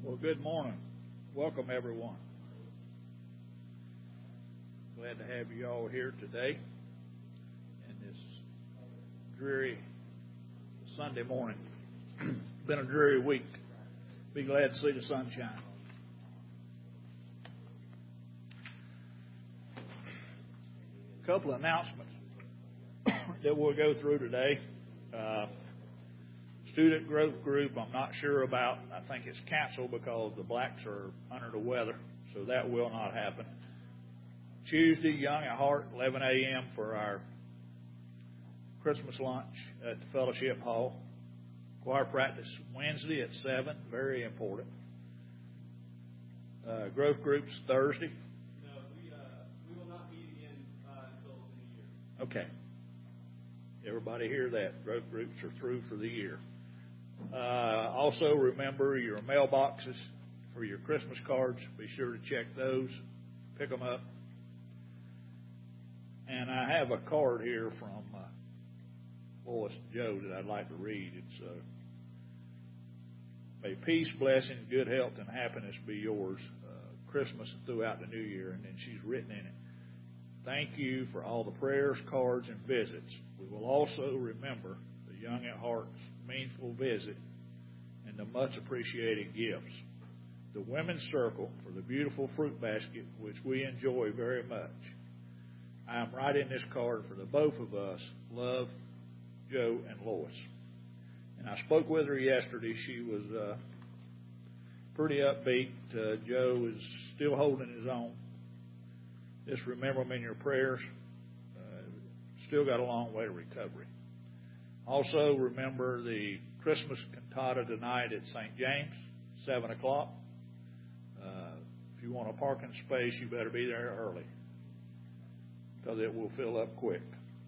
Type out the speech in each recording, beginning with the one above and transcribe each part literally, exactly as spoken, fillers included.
Well, good morning. Welcome, everyone. Glad to have you all here today in this dreary Sunday morning. It's been a dreary week. Be glad to see the sunshine. A couple of announcements that we'll go through today. Uh, Student growth group, I'm not sure about. I think it's canceled because the blacks are under the weather, so that will not happen. Tuesday, Young at Heart, eleven a.m. for our Christmas lunch at the Fellowship Hall. Choir practice Wednesday at seven, very important. Uh, growth groups Thursday. No, we, uh, we will not meet again uh, until the new year. Okay. Everybody hear that. Growth groups are through for the year. Uh, also, remember your mailboxes for your Christmas cards. Be sure to check those. Pick them up. And I have a card here from uh, Lois and Joe that I'd like to read. It's uh, may peace, blessing, good health, and happiness be yours uh, Christmas and throughout the new year. And then she's written in it, thank you for all the prayers, cards, and visits. We will also remember the Young at Heart's meaningful visit and the much appreciated gifts. The Women's Circle for the beautiful fruit basket, which we enjoy very much. I am writing this card for the both of us, Love, Joe, and Lois. And I spoke with her yesterday. She was uh, pretty upbeat. Uh, Joe is still holding his own. Just remember them in your prayers. Uh, still got a long way to recovery. Also, remember the Christmas cantata tonight at Saint James, seven o'clock. Uh, if you want a parking space, you better be there early because it will fill up quick.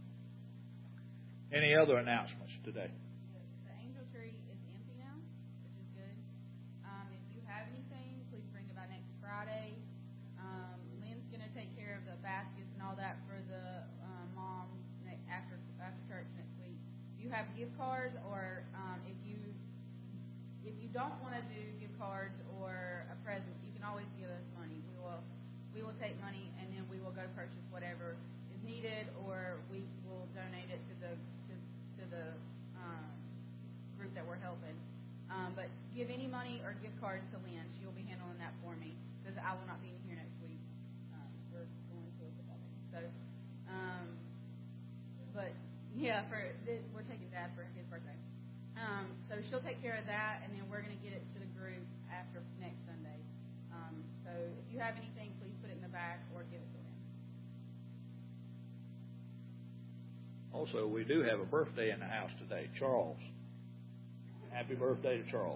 Any other announcements today? The angel tree is empty now, which is good. Um, if you have anything, please bring it by next Friday. Um, Lynn's going to take care of the baskets and all that for the uh, moms after after church next week. If you have gift cards, or um, if you if you don't want to do gift cards or a present, you can always give us money. We will we will take money and then we will go purchase whatever is needed, or we will donate it to the to, to the um, group that we're helping. Um, but give any money or gift cards to Lynn. She will be handling that for me because I will not be here next week. Um, we're going to a football game. So, um, but. Yeah, for we're taking Dad for his birthday. Um, so she'll take care of that, and then we're going to get it to the group after next Sunday. Um, so if you have anything, please put it in the back or give it to him. Also, we do have a birthday in the house today, Charles. Happy birthday to Charles.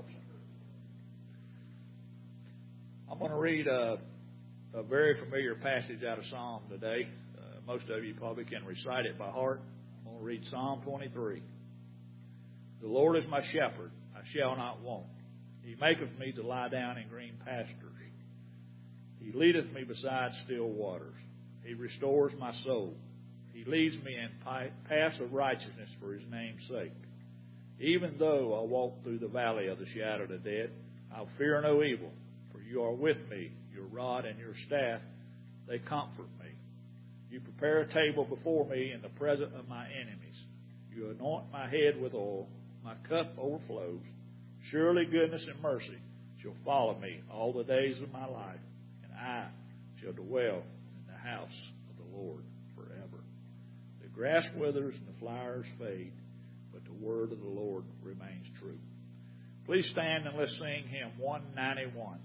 I'm going to read a, a very familiar passage out of Psalm today. Uh, most of you probably can recite it by heart. I'm going to read Psalm twenty-three. The Lord is my shepherd, I shall not want. He maketh me to lie down in green pastures. He leadeth me beside still waters. He restores my soul. He leads me in paths of righteousness for his name's sake. Even though I walk through the valley of the shadow of death, I'll fear no evil, for you are with me. Your rod and your staff, they comfort me. You prepare a table before me in the presence of my enemies. You anoint my head with oil. My cup overflows. Surely goodness and mercy shall follow me all the days of my life, and I shall dwell in the house of the Lord forever. The grass withers and the flowers fade, but the word of the Lord remains true. Please stand and let's sing hymn one ninety-one.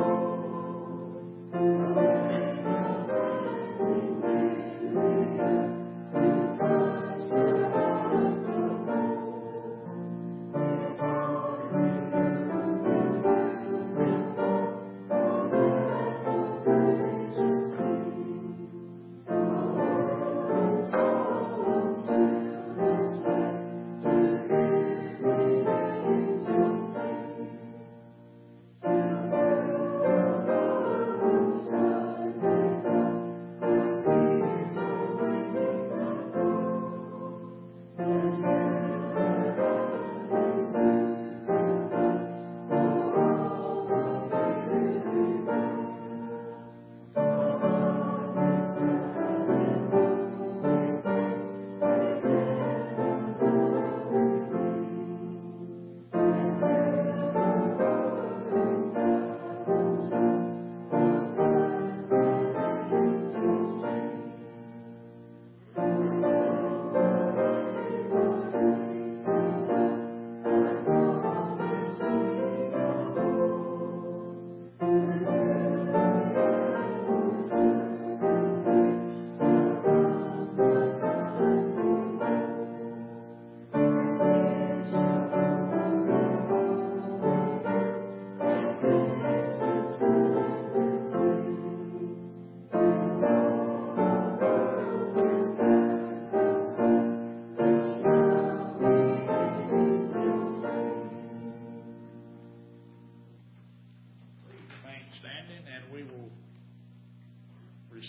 Thank you.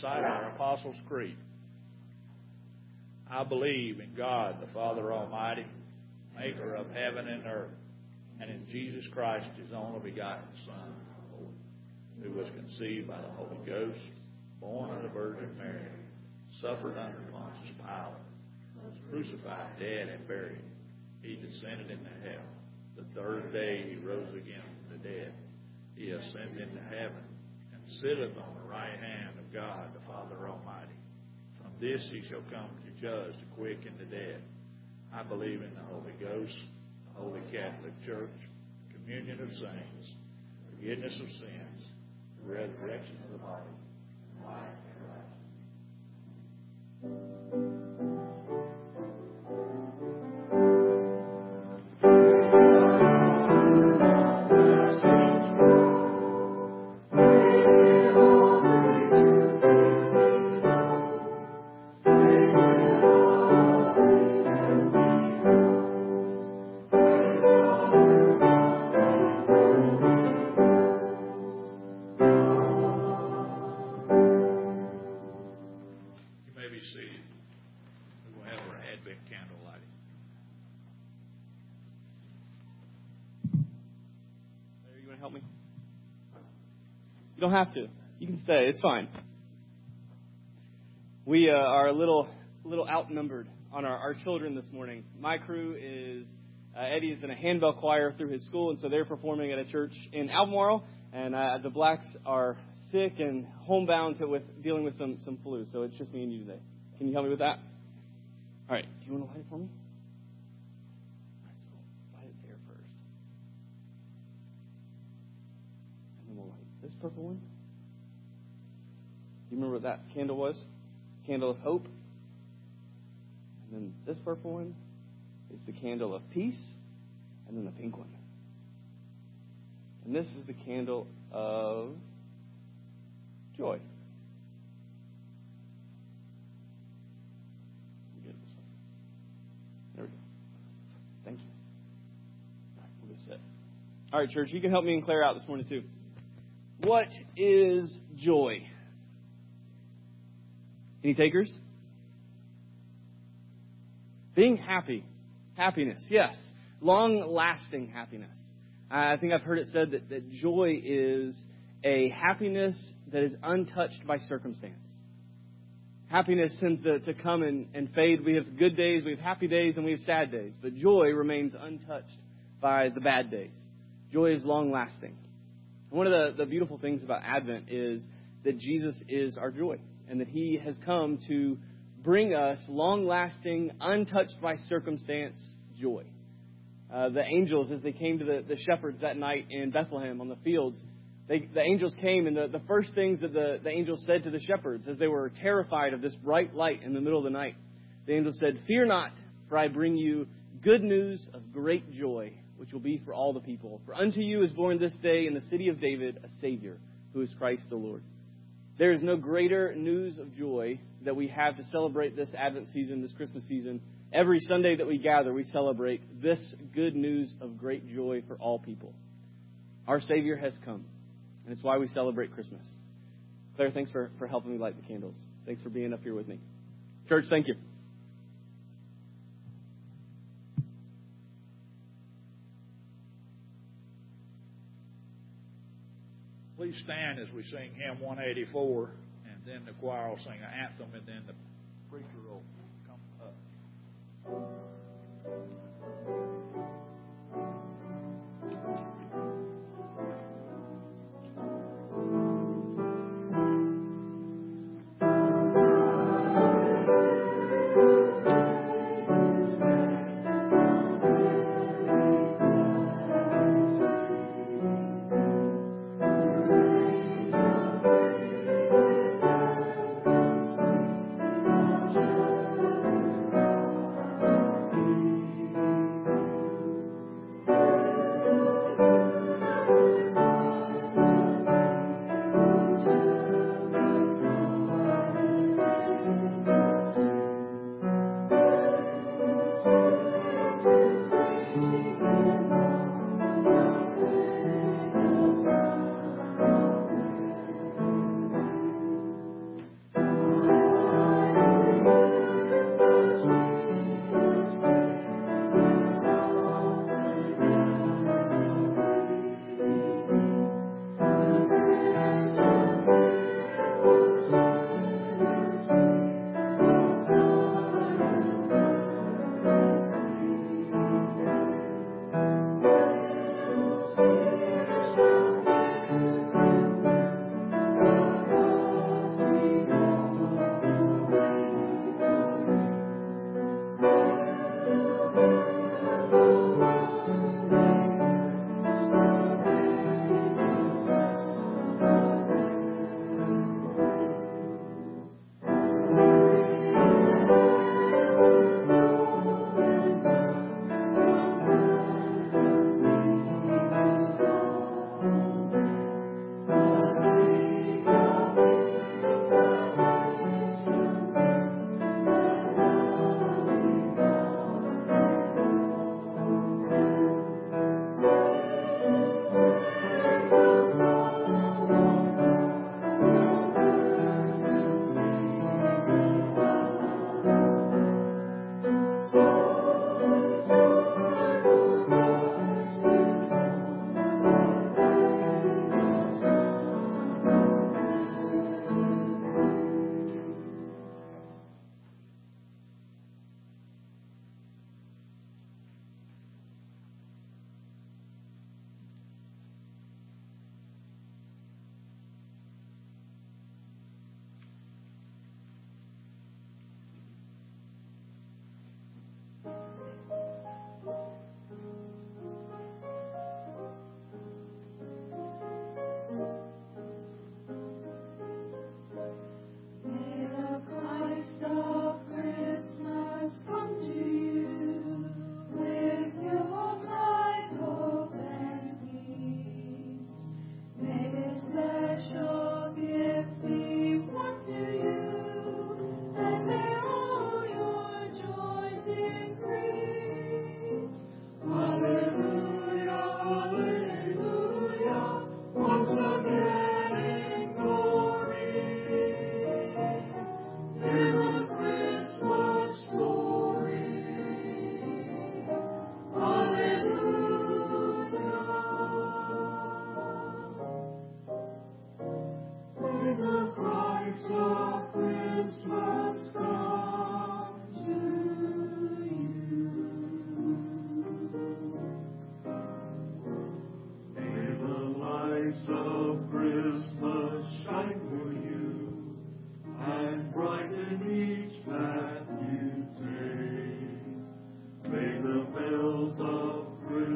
recite our Apostles' Creed. I believe in God, the Father Almighty, maker of heaven and earth, and in Jesus Christ, his only begotten Son, who was conceived by the Holy Ghost, born of the Virgin Mary, suffered under Pontius Pilate, was crucified, dead, and buried. He descended into hell. The third day he rose again from the dead. He ascended into heaven, and sitteth on the right hand of God, the Father Almighty. From this he shall come to judge the quick and the dead. I believe in the Holy Ghost, the Holy Catholic Church, communion of saints, forgiveness of sins, the resurrection of the body, and life everlasting. You don't have to. You can stay. It's fine. We uh, are a little little outnumbered on our, our children this morning. My crew is, uh, Eddie is in a handbell choir through his school, and so they're performing at a church in Albemarle, and uh, the Blacks are sick and homebound to, with dealing with some, some flu, so it's just me and you today. Can you help me with that? All right. Do you want to light it for me? All right, so light it there first. And then we'll light this purple one. Do you remember what that candle was? Candle of hope. And then this purple one is the candle of peace. And then the pink one. And this is the candle of joy. Get it this way. There we go. Thank you. All right, we'll go sit. All right, church, you can help me and Claire out this morning too. What is joy? Any takers? Being happy. Happiness, yes. Long-lasting happiness. I think I've heard it said that, that joy is a happiness that is untouched by circumstance. Happiness tends to, to come and, and fade. We have good days, we have happy days, and we have sad days. But joy remains untouched by the bad days. Joy is long-lasting. One of the, the beautiful things about Advent is that Jesus is our joy, and that he has come to bring us long-lasting, untouched by circumstance joy. Uh, the angels, as they came to the, the shepherds that night in Bethlehem on the fields, they, the angels came, and the, the first things that the, the angels said to the shepherds as they were terrified of this bright light in the middle of the night, the angels said, "Fear not, for I bring you good news of great joy, which will be for all the people. For unto you is born this day in the city of David a Savior, who is Christ the Lord." There is no greater news of joy that we have to celebrate this Advent season, this Christmas season. Every Sunday that we gather, we celebrate this good news of great joy for all people. Our Savior has come, and it's why we celebrate Christmas. Claire, thanks for, for helping me light the candles. Thanks for being up here with me. Church, thank you. Please stand as we sing hymn one eighty-four, and then the choir will sing an anthem, and then the preacher will come up. Thank you.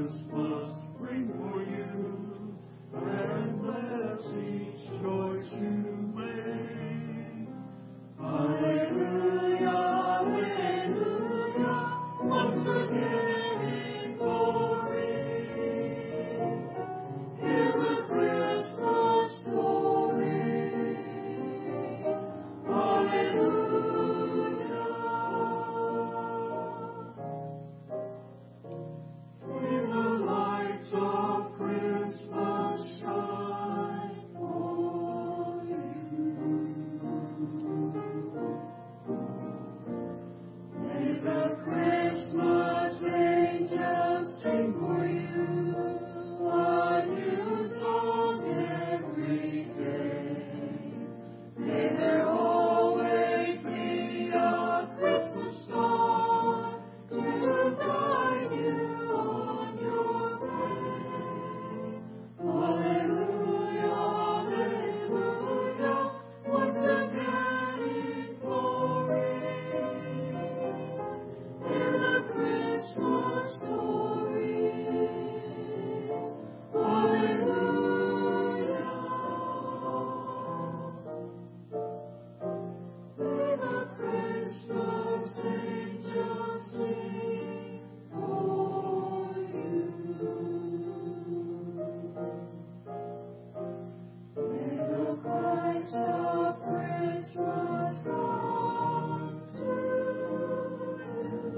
Christmas bring for you, and bless each choice you make. Hallelujah, hallelujah, once again in glory. Hear the Christmas story. Hallelujah. When the lights of Christmas shine for you, may the Christmas angels sing for you a new song every day. May there always be a Christmas song to guide you on your way. Hallelujah, hallelujah, once again in glory. Hear the Christmas story. Hallelujah. May the Christmas angels sing for you. May the Christ of Christmas come to you.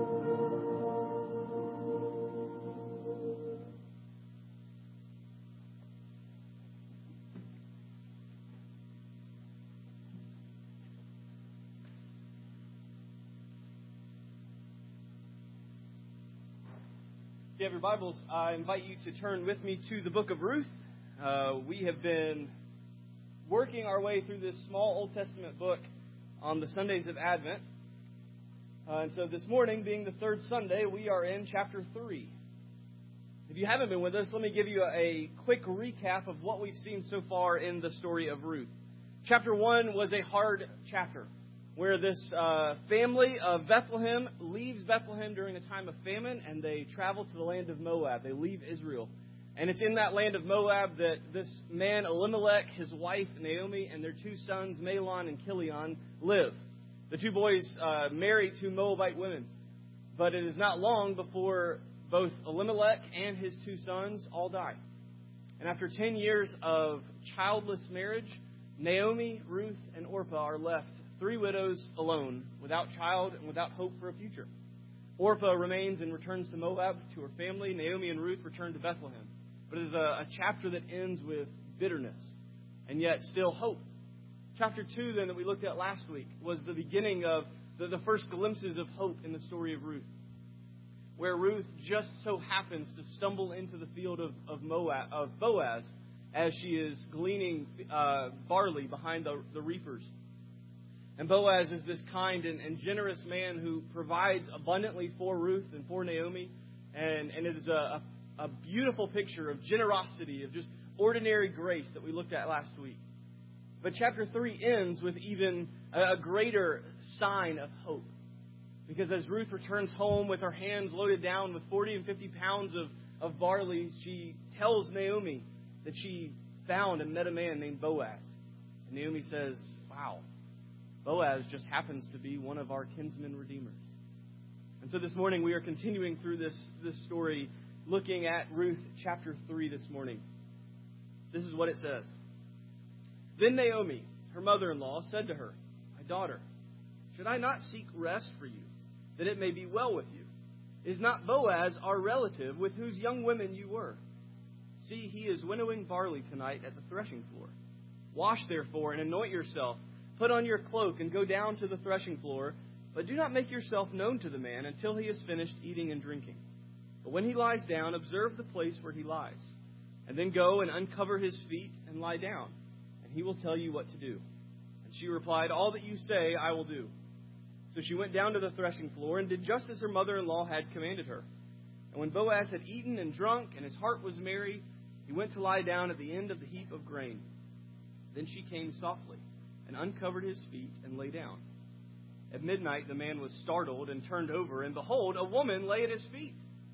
If you have your Bibles, I invite you to turn with me to the book of Ruth. Uh, we have been working our way through this small Old Testament book on the Sundays of Advent. Uh, and so this morning, being the third Sunday, we are in chapter three. If you haven't been with us, let me give you a, a quick recap of what we've seen so far in the story of Ruth. Chapter one was a hard chapter, where this uh, family of Bethlehem leaves Bethlehem during a time of famine, and they travel to the land of Moab. They leave Israel. And it's in that land of Moab that this man, Elimelech, his wife, Naomi, and their two sons, Mahlon and Chilion, live. The two boys uh, marry two Moabite women. But it is not long before both Elimelech and his two sons all die. And after ten years of childless marriage, Naomi, Ruth, and Orpah are left three widows alone, without child and without hope for a future. Orpah remains and returns to Moab to her family. Naomi and Ruth return to Bethlehem. But it is a, a chapter that ends with bitterness and yet still hope. Chapter two, then, that we looked at last week was the beginning of the, the first glimpses of hope in the story of Ruth, where Ruth just so happens to stumble into the field of, of, Moab, of Boaz as she is gleaning uh, barley behind the, the reapers. And Boaz is this kind and, and generous man who provides abundantly for Ruth and for Naomi. And, and it is a, a, a beautiful picture of generosity, of just ordinary grace that we looked at last week. But chapter three ends with even a, a greater sign of hope. Because as Ruth returns home with her hands loaded down with forty and fifty pounds of, of barley, she tells Naomi that she found and met a man named Boaz. And Naomi says, wow, Boaz just happens to be one of our kinsman redeemers. And so this morning we are continuing through this, this story, looking at Ruth chapter three this morning. This is what it says. Then Naomi, her mother-in-law, said to her, my daughter, should I not seek rest for you, that it may be well with you? Is not Boaz our relative, with whose young women you were? See, he is winnowing barley tonight at the threshing floor. Wash, therefore, and anoint yourself. Put on your cloak and go down to the threshing floor, but do not make yourself known to the man until he has finished eating and drinking. But when he lies down, observe the place where he lies, and then go and uncover his feet and lie down, and he will tell you what to do. And she replied, all that you say I will do. So she went down to the threshing floor and did just as her mother-in-law had commanded her. And when Boaz had eaten and drunk, and his heart was merry, he went to lie down at the end of the heap of grain. Then she came softly and uncovered his feet and lay down. At midnight the man was startled and turned over, and behold, a woman lay at his feet. He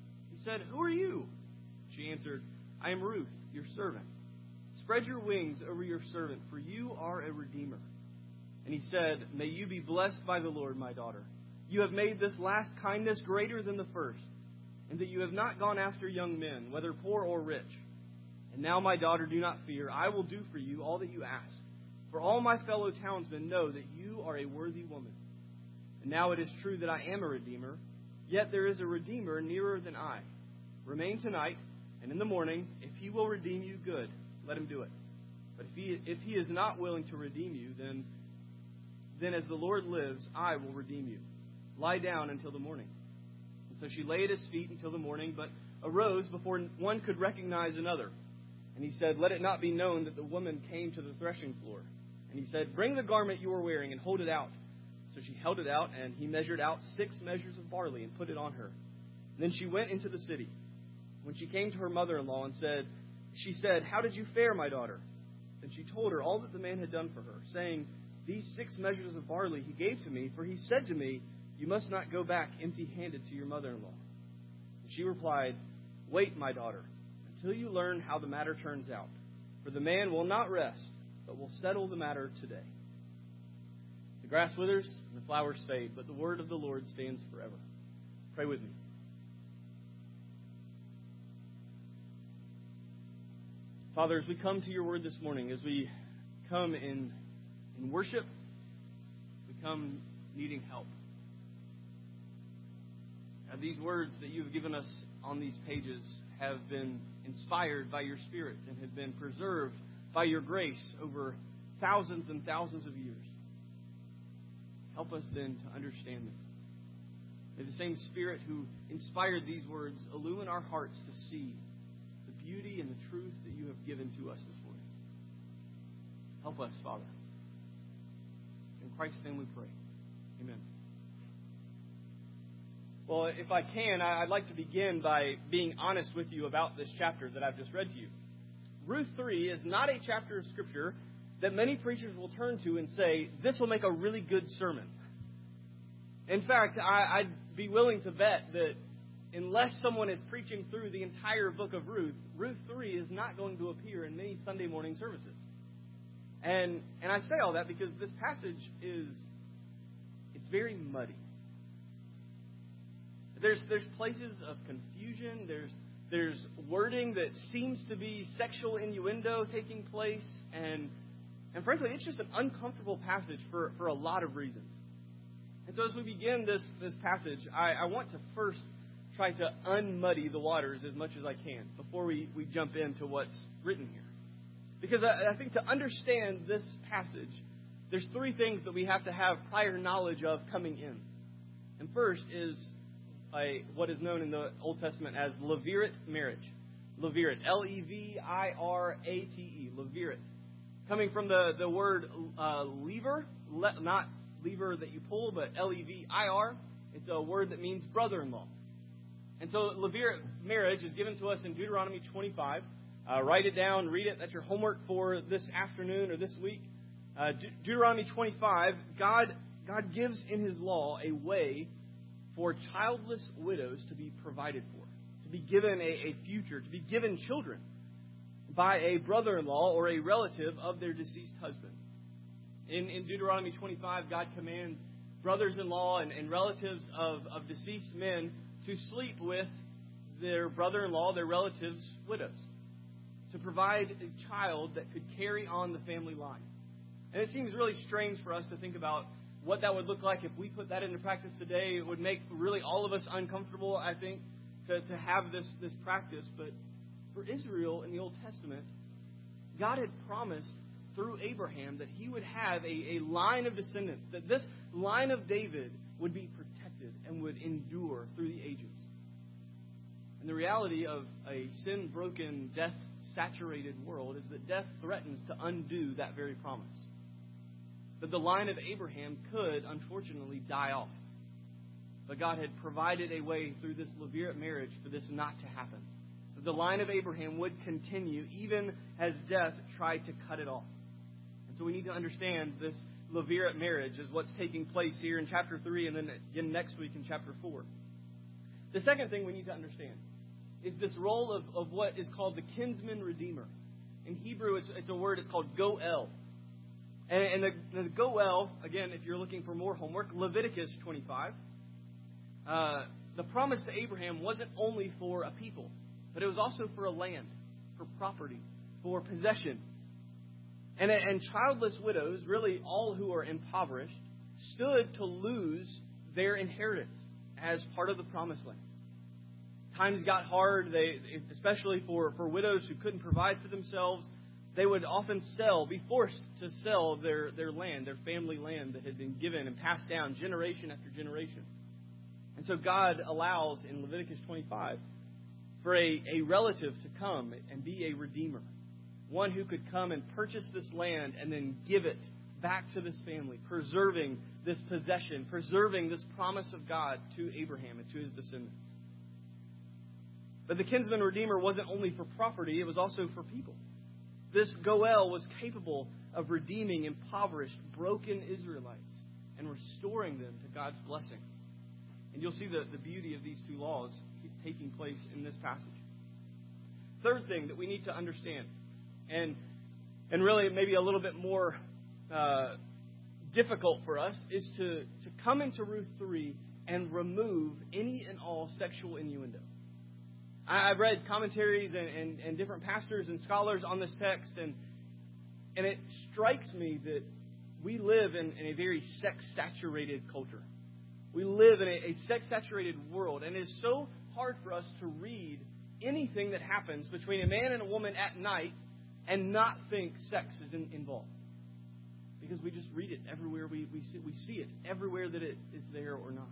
said, "Who are you?" She answered, "I am Ruth, your servant. Spread your wings over your servant, for you are a redeemer." And he said, "May you be blessed by the Lord, my daughter. You have made this last kindness greater than the first, and that you have not gone after young men, whether poor or rich. And now, my daughter, do not fear. I will do for you all that you ask. For all my fellow townsmen know that you are a worthy woman. And now it is true that I am a redeemer, yet there is a redeemer nearer than I. Remain tonight, and in the morning, if he will redeem you, good, let him do it. But if he, if he is not willing to redeem you, then, then as the Lord lives, I will redeem you. Lie down until the morning." And so she lay at his feet until the morning, but arose before one could recognize another. And he said, "Let it not be known that the woman came to the threshing floor." And he said, "Bring the garment you are wearing and hold it out." So she held it out, and he measured out six measures of barley and put it on her. And then she went into the city. When she came to her mother-in-law and said, she said, "How did you fare, my daughter?" Then she told her all that the man had done for her, saying, "These six measures of barley he gave to me, for he said to me, 'You must not go back empty-handed to your mother-in-law.'" And she replied, "Wait, my daughter, until you learn how the matter turns out. For the man will not rest, but will settle the matter today." The grass withers and the flowers fade, but the word of the Lord stands forever. Pray with me. Father, as we come to your word this morning, as we come in, in worship, we come needing help. Now, these words that you have given us on these pages have been inspired by your Spirit and have been preserved by your grace over thousands and thousands of years. Help us then to understand them. May the same Spirit who inspired these words illumine our hearts to see the beauty and the truth that you have given to us this morning. Help us, Father. In Christ's name we pray. Amen. Well, if I can, I'd like to begin by being honest with you about this chapter that I've just read to you. Ruth three is not a chapter of Scripture that many preachers will turn to and say, "This will make a really good sermon." In fact, I, I'd be willing to bet that unless someone is preaching through the entire book of Ruth, Ruth three is not going to appear in many Sunday morning services. And and I say all that because this passage is, it's very muddy. There's there's places of confusion. There's there's wording that seems to be sexual innuendo taking place, and and frankly, it's just an uncomfortable passage for, for a lot of reasons. And so, as we begin this this passage, I, I want to first try to unmuddy the waters as much as I can before we, we jump into what's written here, because I, I think to understand this passage, there's three things that we have to have prior knowledge of coming in. And first is a, what is known in the Old Testament as Levirate marriage. Levirate, L E V I R A T E, Levirate. Coming from the, the word uh, lever, le, not lever that you pull, but L E V I R. It's a word that means brother-in-law. And so Levirate marriage is given to us in Deuteronomy twenty-five. Uh, write it down, read it. That's your homework for this afternoon or this week. Uh, De- Deuteronomy twenty-five, God, God gives in His law a way for childless widows to be provided for, to be given a, a future, to be given children by a brother-in-law or a relative of their deceased husband. In, in Deuteronomy twenty-five, God commands brothers-in-law and, and relatives of, of deceased men to sleep with their brother-in-law, their relatives' widows, to provide a child that could carry on the family line. And it seems really strange for us to think about what that would look like if we put that into practice today. It would make really all of us uncomfortable, I think, to, to have this, this practice. But for Israel in the Old Testament, God had promised through Abraham that he would have a, a line of descendants, that this line of David would be protected and would endure through the ages. And the reality of a sin-broken, death-saturated world is that death threatens to undo that very promise. That the line of Abraham could, unfortunately, die off. But God had provided a way through this Levirate marriage for this not to happen. That the line of Abraham would continue even as death tried to cut it off. And so we need to understand this Levirate marriage is what's taking place here in chapter three and then again next week in chapter four. The second thing we need to understand is this role of, of what is called the kinsman redeemer. In Hebrew, it's, it's a word, it's called goel. And, and the, the goel, again, if you're looking for more homework, Leviticus twenty-five. Uh, the promise to Abraham wasn't only for a people, but it was also for a land, for property, for possession. And, and childless widows, really all who are impoverished, stood to lose their inheritance as part of the promised land. Times got hard, they, especially for, for widows who couldn't provide for themselves. They would often sell, be forced to sell their, their land, their family land that had been given and passed down generation after generation. And so God allows in Leviticus twenty-five for a, a relative to come and be a redeemer. One who could come and purchase this land and then give it back to this family, preserving this possession, preserving this promise of God to Abraham and to his descendants. But the kinsman redeemer wasn't only for property, it was also for people. This Goel was capable of redeeming impoverished, broken Israelites and restoring them to God's blessing. And you'll see the, the beauty of these two laws taking place in this passage. Third thing that we need to understand, and and really maybe a little bit more uh, difficult for us, is to, to come into Ruth three and remove any and all sexual innuendo. I, I've read commentaries and, and, and different pastors and scholars on this text, and and it strikes me that we live in, in a very sex-saturated culture. We live in a, a sex-saturated world, and it is so hard for us to read anything that happens between a man and a woman at night and not think sex is in, involved. Because we just read it everywhere we, we, see, we see it, everywhere that it is there or not.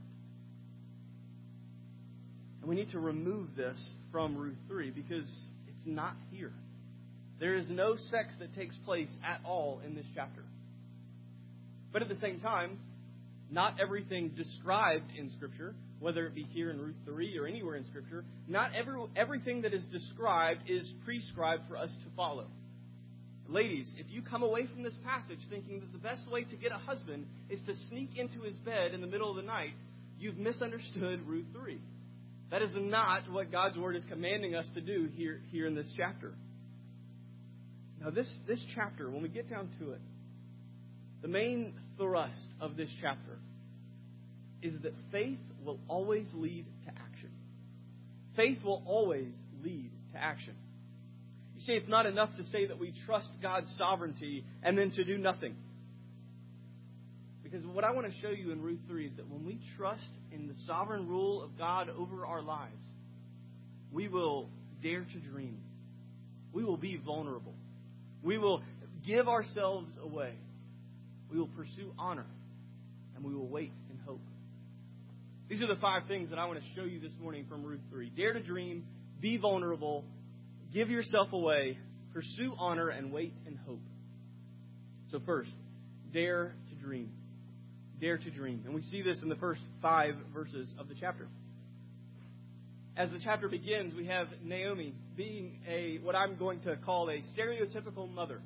And we need to remove this from Ruth three because it's not here. There is no sex that takes place at all in this chapter. But at the same time, not everything described in Scripture, whether it be here in Ruth three or anywhere in Scripture, not every, everything that is described is prescribed for us to follow. Ladies, if you come away from this passage thinking that the best way to get a husband is to sneak into his bed in the middle of the night, you've misunderstood Ruth three. That is not what God's Word is commanding us to do here, here in this chapter. Now, this, this chapter, when we get down to it, the main thrust of this chapter is that faith will always lead to action. Faith will always lead to action. You see, it's not enough to say that we trust God's sovereignty and then to do nothing. Because what I want to show you in Ruth three is that when we trust in the sovereign rule of God over our lives, we will dare to dream. We will be vulnerable. We will give ourselves away. We will pursue honor. And we will wait in hope. These are the five things that I want to show you this morning from Ruth three. Dare to dream, be vulnerable, give yourself away, pursue honor, and wait in hope. So first, dare to dream. Dare to dream. And we see this in the first five verses of the chapter. As the chapter begins, we have Naomi being a what I'm going to call a stereotypical mother.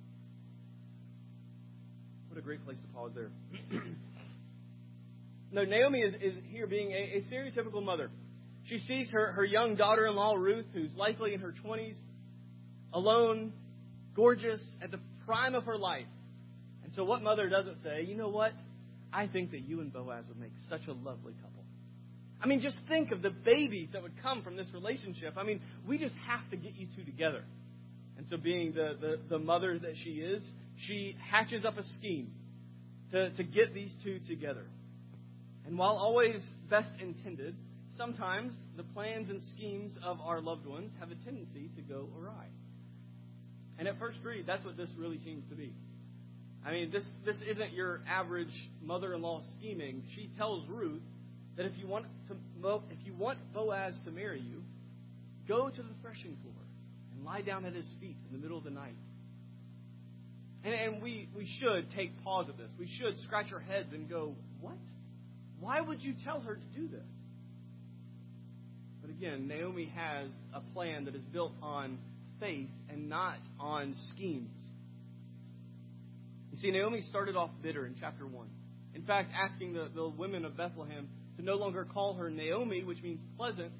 What a great place to pause there. No, Naomi is, is here being a, a stereotypical mother. She sees her, her young daughter-in-law, Ruth, who's likely in her twenties, alone, gorgeous, at the prime of her life. And so what mother doesn't say, you know what? I think that you and Boaz would make such a lovely couple. I mean, just think of the babies that would come from this relationship. I mean, we just have to get you two together. And so being the, the, the mother that she is, she hatches up a scheme to, to get these two together. And while always best intended, sometimes the plans and schemes of our loved ones have a tendency to go awry. And at first read, that's what this really seems to be. I mean, this, this isn't your average mother-in-law scheming. She tells Ruth that if you want to, if you want Boaz to marry you, go to the threshing floor and lie down at his feet in the middle of the night. And, and we, we should take pause at this. We should scratch our heads and go, what? Why would you tell her to do this? But again, Naomi has a plan that is built on faith and not on schemes. You see, Naomi started off bitter in chapter one. In fact, asking the, the women of Bethlehem to no longer call her Naomi, which means pleasant,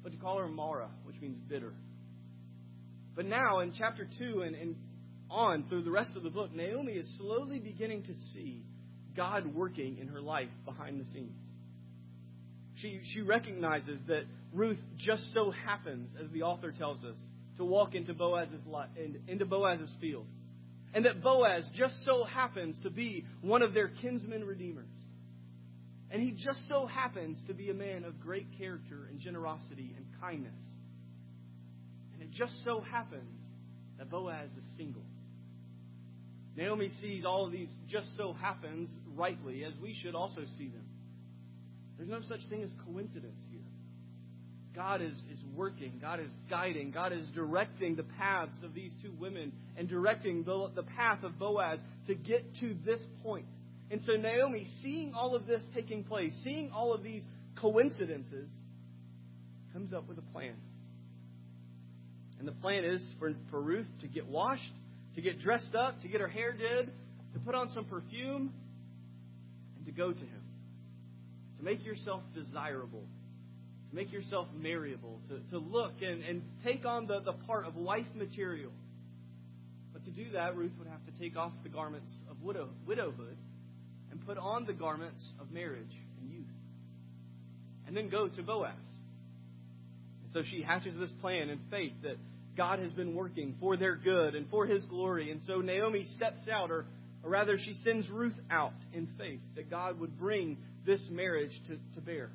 but to call her Mara, which means bitter. But now in chapter two and, and on through the rest of the book, Naomi is slowly beginning to see God working in her life behind the scenes. She, she recognizes that Ruth just so happens, as the author tells us, to walk into Boaz's, into Boaz's field. And that Boaz just so happens to be one of their kinsman redeemers. And he just so happens to be a man of great character and generosity and kindness. And it just so happens that Boaz is single. Naomi sees all of these just so happens rightly, as we should also see them. There's no such thing as coincidence here. God is, is working. God is guiding. God is directing the paths of these two women and directing the, the path of Boaz to get to this point. And so Naomi, seeing all of this taking place, seeing all of these coincidences, comes up with a plan. And the plan is for, for Ruth to get washed, to get dressed up, to get her hair did, to put on some perfume, and to go to him. To make yourself desirable, to make yourself marriable, to, to look and, and take on the, the part of wife material. But to do that, Ruth would have to take off the garments of widow, widowhood and put on the garments of marriage and youth. And then go to Boaz. And so she hatches this plan in faith that God has been working for their good and for His glory. And so Naomi steps out, or, or rather she sends Ruth out in faith that God would bring this marriage to, to bear.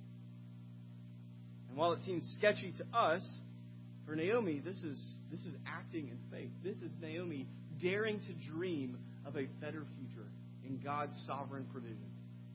And while it seems sketchy to us, for Naomi, this is this is acting in faith. This is Naomi daring to dream of a better future in God's sovereign provision.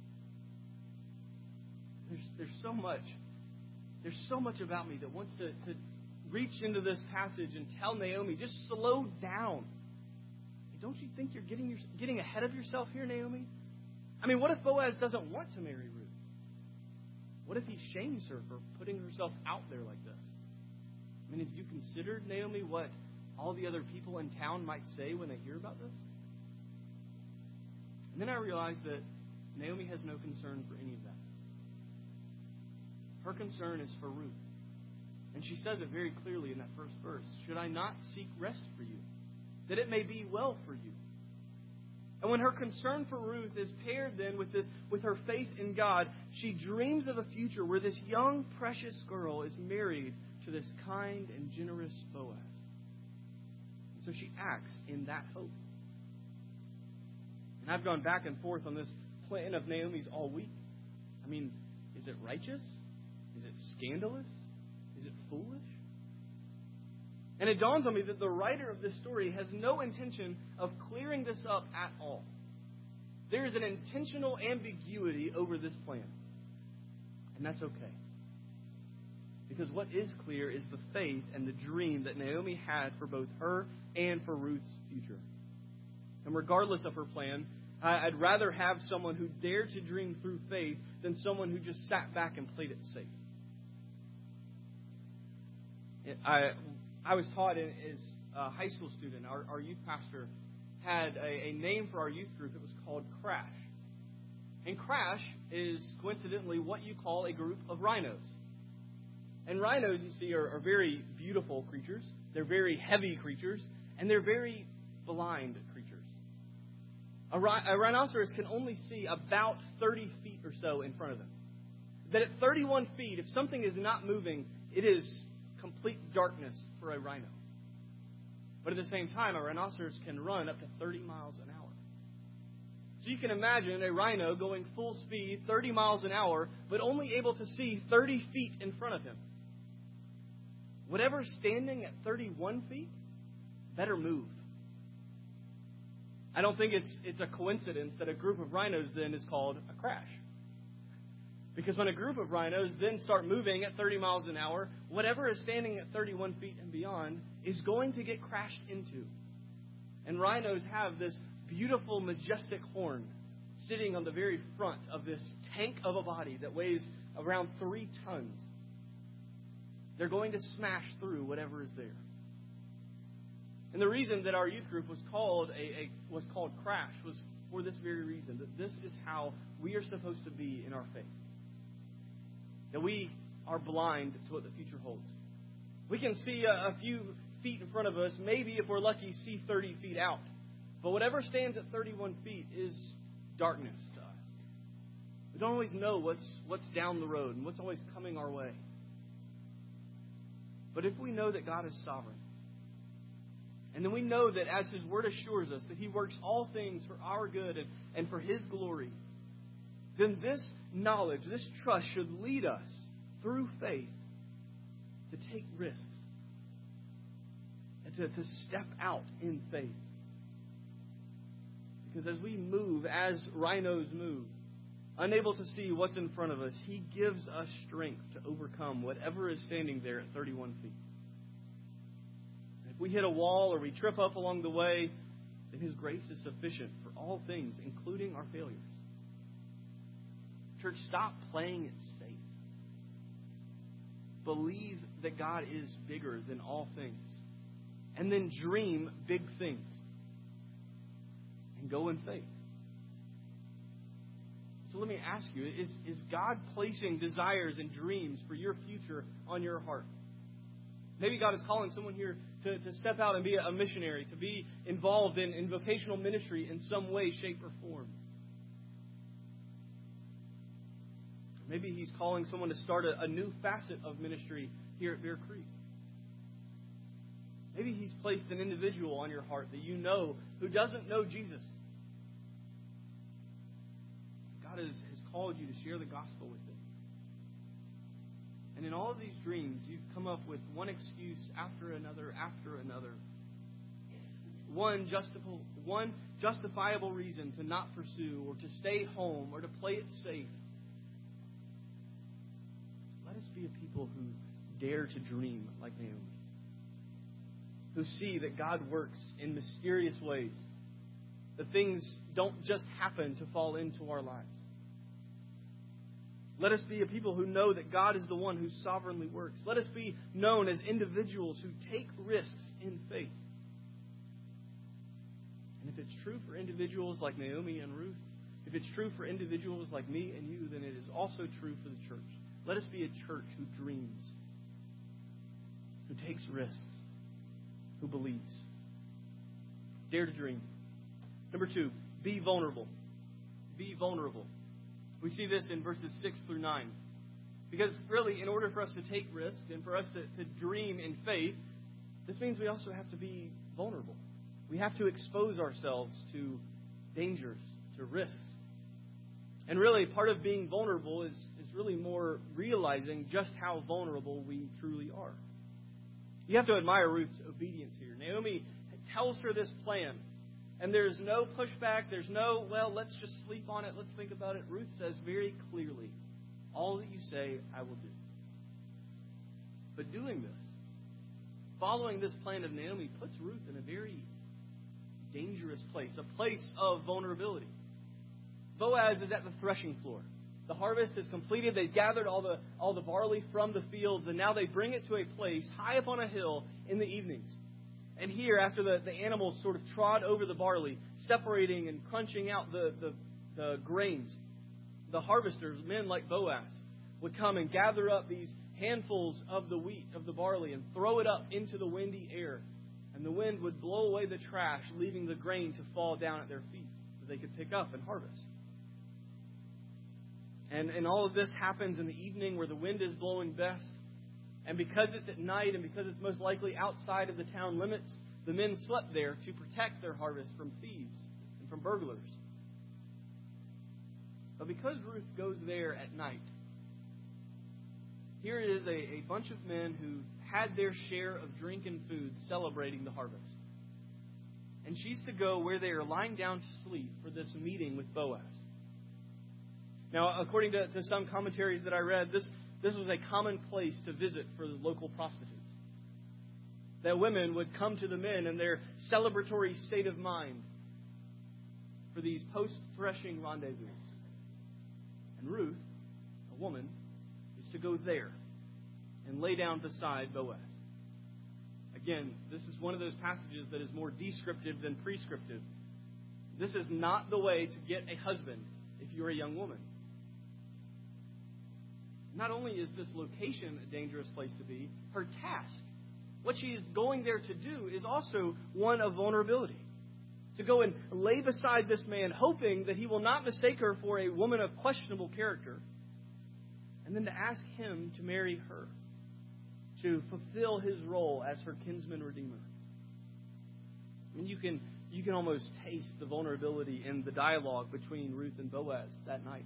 There's there's so much. There's so much about me that wants to, to reach into this passage and tell Naomi, just slow down. Don't you think you're getting your, getting ahead of yourself here, Naomi? I mean, what if Boaz doesn't want to marry Ruth? What if he shames her for putting herself out there like this? I mean, have you considered, Naomi, what all the other people in town might say when they hear about this? And then I realized that Naomi has no concern for any of that. Her concern is for Ruth. And she says it very clearly in that first verse. Should I not seek rest for you, that it may be well for you? And when her concern for Ruth is paired then with this, with her faith in God, she dreams of a future where this young, precious girl is married to this kind and generous Boaz. And so she acts in that hope. And I've gone back and forth on this plan of Naomi's all week. I mean, is it righteous? Is it scandalous? Is it foolish? And it dawns on me that the writer of this story has no intention of clearing this up at all. There is an intentional ambiguity over this plan. And that's okay. Because what is clear is the faith and the dream that Naomi had for both her and for Ruth's future. And regardless of her plan, I'd rather have someone who dared to dream through faith than someone who just sat back and played it safe. I I was taught as a high school student, our, our youth pastor had a, a name for our youth group. It was called Crash. And Crash is coincidentally what you call a group of rhinos. And rhinos, you see, are, are very beautiful creatures. They're very heavy creatures. And they're very blind creatures. A, a rhinoceros can only see about thirty feet or so in front of them. That at thirty-one feet, if something is not moving, it is complete darkness for a rhino. But at the same time, a rhinoceros can run up to thirty miles an hour. So you can imagine a rhino going full speed, thirty miles an hour, but only able to see thirty feet in front of him. Whatever's standing at thirty-one feet, better move. I don't think it's it's a coincidence that a group of rhinos then is called a crash. Because when a group of rhinos then start moving at thirty miles an hour, whatever is standing at thirty-one feet and beyond is going to get crashed into. And rhinos have this beautiful, majestic horn sitting on the very front of this tank of a body that weighs around three tons. They're going to smash through whatever is there. And the reason that our youth group was called a, a was called Crash was for this very reason, that this is how we are supposed to be in our faith. That we are blind to what the future holds. We can see a, a few feet in front of us, maybe if we're lucky, see thirty feet out. But whatever stands at thirty-one feet is darkness to us. We don't always know what's what's down the road and what's always coming our way. But if we know that God is sovereign, and then we know that as His Word assures us that He works all things for our good and, and for His glory, then this knowledge, this trust should lead us through faith to take risks and to, to step out in faith. Because as we move, as rhinos move, unable to see what's in front of us, He gives us strength to overcome whatever is standing there at thirty-one feet. If we hit a wall or we trip up along the way, then His grace is sufficient for all things, including our failures. Church, stop playing it safe. Believe that God is bigger than all things. And then dream big things. And go in faith. So let me ask you, is, is God placing desires and dreams for your future on your heart? Maybe God is calling someone here to, to step out and be a missionary, to be involved in, in vocational ministry in some way, shape, or form. Maybe He's calling someone to start a, a new facet of ministry here at Bear Creek. Maybe He's placed an individual on your heart that you know who doesn't know Jesus. God has, has called you to share the gospel with them. And in all of these dreams, you've come up with one excuse after another, after another. One justifiable, one justifiable reason to not pursue or to stay home or to play it safe. Let us be a people who dare to dream like Naomi. Who see that God works in mysterious ways. That things don't just happen to fall into our lives. Let us be a people who know that God is the one who sovereignly works. Let us be known as individuals who take risks in faith. And if it's true for individuals like Naomi and Ruth, if it's true for individuals like me and you, then it is also true for the church. Let us be a church who dreams, who takes risks, who believes. Dare to dream. Number two, be vulnerable. Be vulnerable. We see this in verses six through nine. Because really, in order for us to take risks and for us to, to dream in faith, this means we also have to be vulnerable. We have to expose ourselves to dangers, to risks. And really, part of being vulnerable is, is really more realizing just how vulnerable we truly are. You have to admire Ruth's obedience here. Naomi tells her this plan. And there's no pushback. There's no, well, let's just sleep on it. Let's think about it. Ruth says very clearly, all that you say, I will do. But doing this, following this plan of Naomi, puts Ruth in a very dangerous place, a place of vulnerability. Boaz is at the threshing floor. The harvest is completed. They've gathered all the all the barley from the fields, and now they bring it to a place high up on a hill in the evenings. And here, after the, the animals sort of trod over the barley, separating and crunching out the, the, the grains, the harvesters, men like Boaz, would come and gather up these handfuls of the wheat, of the barley, and throw it up into the windy air. And the wind would blow away the trash, leaving the grain to fall down at their feet that they could pick up and harvest. And, and all of this happens in the evening where the wind is blowing best. And because it's at night and because it's most likely outside of the town limits, the men slept there to protect their harvest from thieves and from burglars. But because Ruth goes there at night, here is a, a bunch of men who had their share of drink and food celebrating the harvest. And she's to go where they are lying down to sleep for this meeting with Boaz. Now, according to, to some commentaries that I read, this This was a common place to visit for the local prostitutes. That women would come to the men in their celebratory state of mind for these post-threshing rendezvous. And Ruth, a woman, is to go there and lay down beside Boaz. Again, this is one of those passages that is more descriptive than prescriptive. This is not the way to get a husband if you're a young woman. Not only is this location a dangerous place to be, her task, what she is going there to do, is also one of vulnerability. To go and lay beside this man, hoping that he will not mistake her for a woman of questionable character, and then to ask him to marry her, to fulfill his role as her kinsman redeemer. I mean, you can you can almost taste the vulnerability in the dialogue between Ruth and Boaz that night.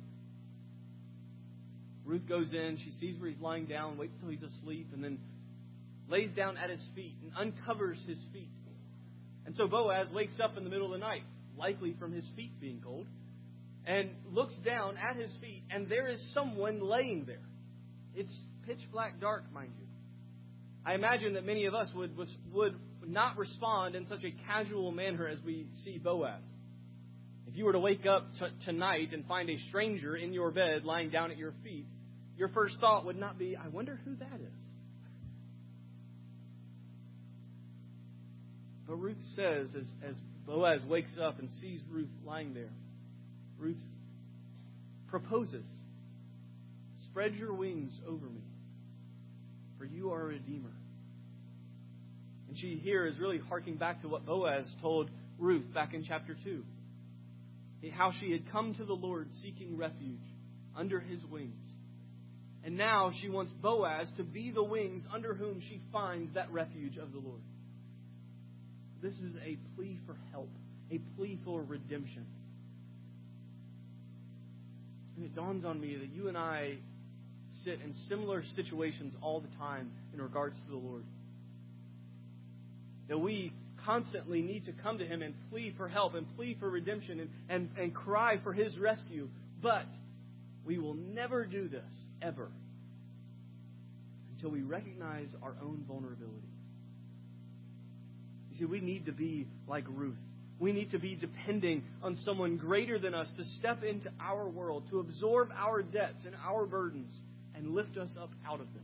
Ruth goes in, she sees where he's lying down, waits till he's asleep, and then lays down at his feet and uncovers his feet. And so Boaz wakes up in the middle of the night, likely from his feet being cold, and looks down at his feet, and there is someone laying there. It's pitch black dark, mind you. I imagine that many of us would would not respond in such a casual manner as we see Boaz. If you were to wake up t- tonight and find a stranger in your bed lying down at your feet, your first thought would not be, I wonder who that is. But Ruth says, as, as Boaz wakes up and sees Ruth lying there, Ruth proposes, spread your wings over me, for you are a redeemer. And she here is really harking back to what Boaz told Ruth back in chapter two. How she had come to the Lord seeking refuge under his wings. And now she wants Boaz to be the wings under whom she finds that refuge of the Lord. This is a plea for help, a plea for redemption. And it dawns on me that you and I sit in similar situations all the time in regards to the Lord. That we constantly need to come to him and plead for help and plead for redemption and, and, and cry for his rescue. But we will never do this, ever, until we recognize our own vulnerability. You see, we need to be like Ruth. We need to be depending on someone greater than us to step into our world, to absorb our debts and our burdens and lift us up out of them.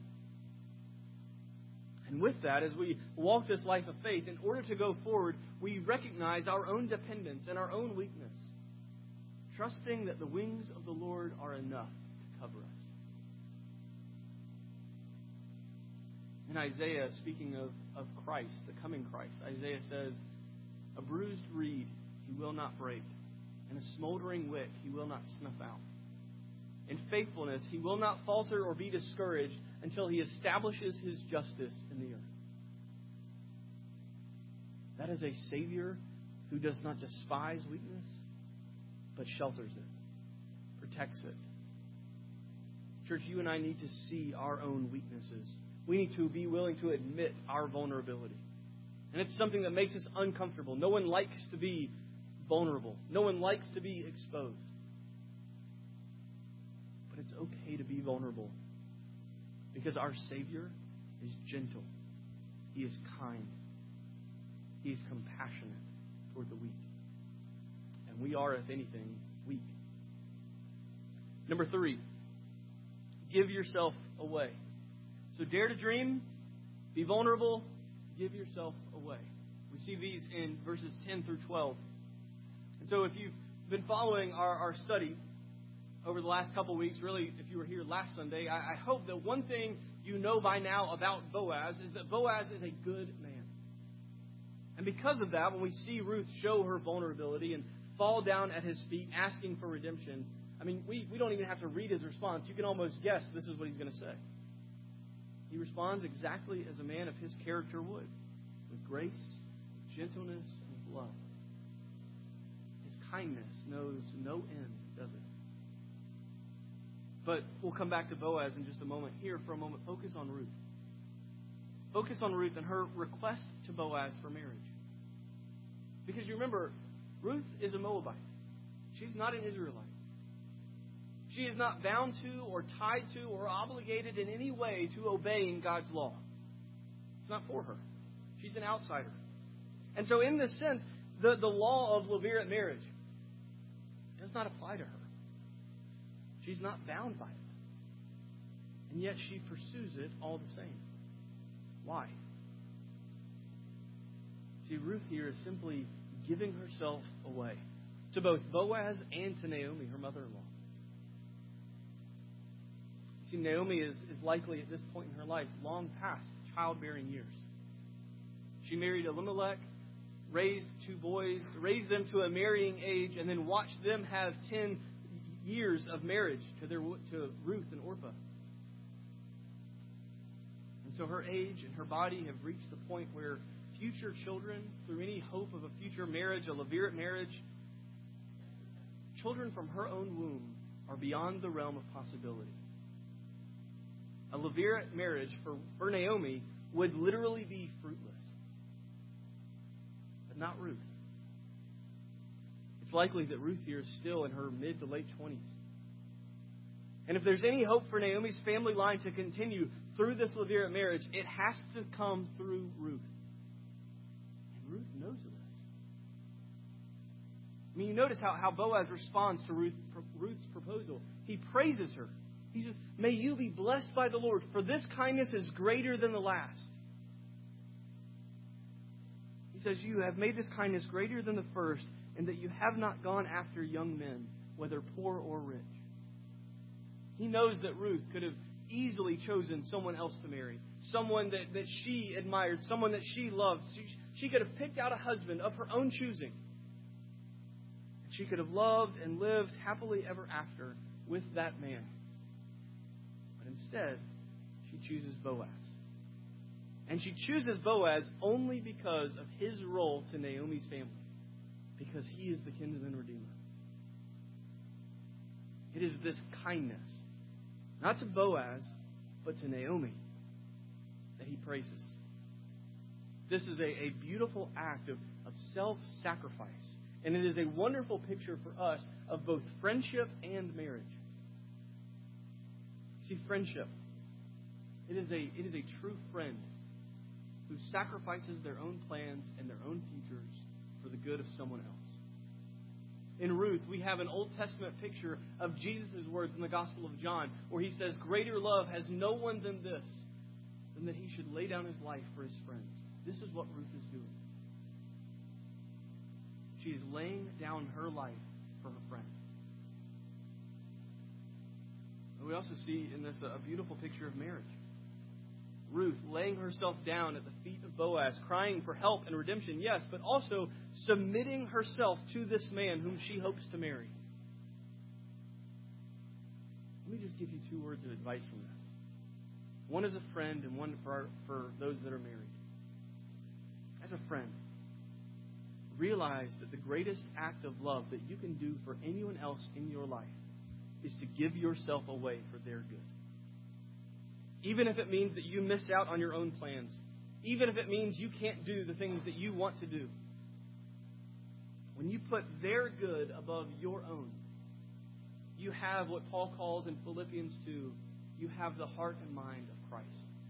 And with that, as we walk this life of faith, in order to go forward, we recognize our own dependence and our own weakness, trusting that the wings of the Lord are enough to cover us. In Isaiah, speaking of, of Christ, the coming Christ, Isaiah says, a bruised reed he will not break, and a smoldering wick he will not snuff out. In faithfulness he will not falter or be discouraged until he establishes his justice in the earth. That is a Savior who does not despise weakness, but shelters it, protects it. Church, you and I need to see our own weaknesses. We need to be willing to admit our vulnerability. And it's something that makes us uncomfortable. No one likes to be vulnerable. No one likes to be exposed. But it's okay to be vulnerable because our Savior is gentle. He is kind. He is compassionate toward the weak. And we are, if anything, weak. Number three, give yourself away. So dare to dream, be vulnerable, give yourself away. We see these in verses ten through twelve. And so if you've been following our, our study over the last couple of weeks, really, if you were here last Sunday, I, I hope that one thing you know by now about Boaz is that Boaz is a good man. And because of that, when we see Ruth show her vulnerability and fall down at his feet asking for redemption, I mean, we, we don't even have to read his response. You can almost guess this is what he's going to say. He responds exactly as a man of his character would, with grace, gentleness, and love. His kindness knows no end, does it? But we'll come back to Boaz in just a moment. Here, for a moment, focus on Ruth. Focus on Ruth and her request to Boaz for marriage. Because you remember, Ruth is a Moabite. She's not an Israelite. She is not bound to or tied to or obligated in any way to obeying God's law. It's not for her. She's an outsider. And so in this sense, the, the law of levirate marriage does not apply to her. She's not bound by it. And yet she pursues it all the same. Why? See, Ruth here is simply giving herself away to both Boaz and to Naomi, her mother-in-law. See, Naomi is, is likely at this point in her life long past childbearing years. She married Elimelech, raised two boys, raised them to a marrying age, and then watched them have ten years of marriage to their to Ruth and Orpah. And so her age and her body have reached the point where future children, through any hope of a future marriage, a Levirate marriage, children from her own womb are beyond the realm of possibility. A Levirate marriage for, for Naomi would literally be fruitless. But not Ruth. It's likely that Ruth here is still in her mid to late twenties. And if there's any hope for Naomi's family line to continue through this Levirate marriage, it has to come through Ruth. And Ruth knows of this. I mean, you notice how, how Boaz responds to Ruth, Ruth's proposal. He praises her. He says, "May you be blessed by the Lord, for this kindness is greater than the last." He says, "You have made this kindness greater than the first, and that you have not gone after young men, whether poor or rich." He knows that Ruth could have easily chosen someone else to marry, someone that, that she admired, someone that she loved. She, she could have picked out a husband of her own choosing. She could have loved and lived happily ever after with that man. But instead, she chooses Boaz. And she chooses Boaz only because of his role to Naomi's family. Because he is the kinsman redeemer. It is this kindness, not to Boaz, but to Naomi, that he praises. This is a, a beautiful act of, of self-sacrifice. And it is a wonderful picture for us of both friendship and marriage. See, friendship, it is a, it is a true friend who sacrifices their own plans and their own futures for the good of someone else. In Ruth, we have an Old Testament picture of Jesus' words in the Gospel of John, where he says, "Greater love has no one than this, than that he should lay down his life for his friends." This is what Ruth is doing. She is laying down her life for her friend. And we also see in this a beautiful picture of marriage. Ruth laying herself down at the feet of Boaz, crying for help and redemption, yes, but also submitting herself to this man whom she hopes to marry. Let me just give you two words of advice from this. One as a friend and one for, our, for those that are married. As a friend, realize that the greatest act of love that you can do for anyone else in your life is to give yourself away for their good. Even if it means that you miss out on your own plans. Even if it means you can't do the things that you want to do. When you put their good above your own, you have what Paul calls in Philippians two, you have the heart and mind of Christ.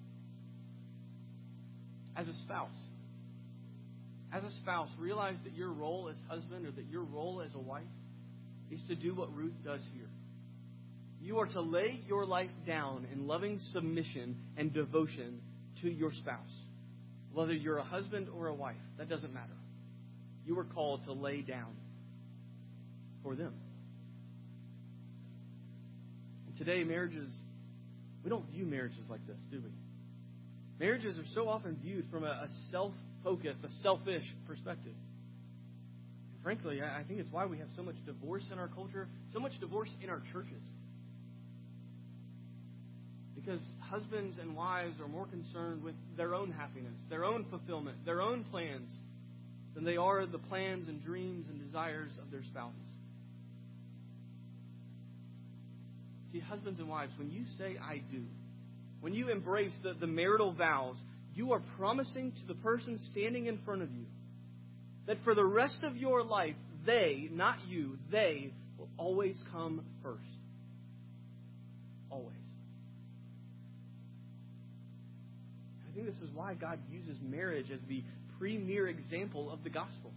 As a spouse, as a spouse, realize that your role as husband or that your role as a wife is to do what Ruth does here. You are to lay your life down in loving submission and devotion to your spouse. Whether you're a husband or a wife, that doesn't matter. You are called to lay down for them. And today, marriages, we don't view marriages like this, do we? Marriages are so often viewed from a, a self-focused, a selfish perspective. And frankly, I think it's why we have so much divorce in our culture, so much divorce in our churches. Because husbands and wives are more concerned with their own happiness, their own fulfillment, their own plans, than they are the plans and dreams and desires of their spouses. See, husbands and wives, when you say "I do," when you embrace the, the marital vows, you are promising to the person standing in front of you that for the rest of your life, they, not you, they will always come first. Always. I think this is why God uses marriage as the premier example of the gospel.